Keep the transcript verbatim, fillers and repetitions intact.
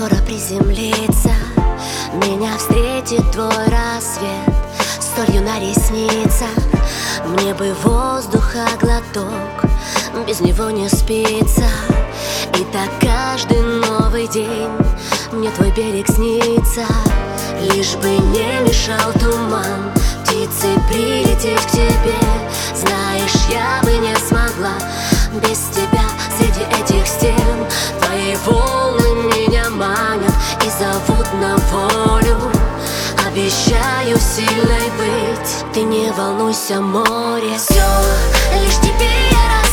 скоро приземлится, меня встретит твой рассвет, солью на ресницах. Мне бы воздуха глоток, без него не спится. И так каждый новый день мне твой берег снится. Лишь бы не мешал туман птицы прилететь к тебе. Знаешь, я бы не смогла без тебя среди этих стен. Твои волны меня манят и зовут на волю. Обещаю сильной быть, ты не волнуйся, море. Все лишь тебе я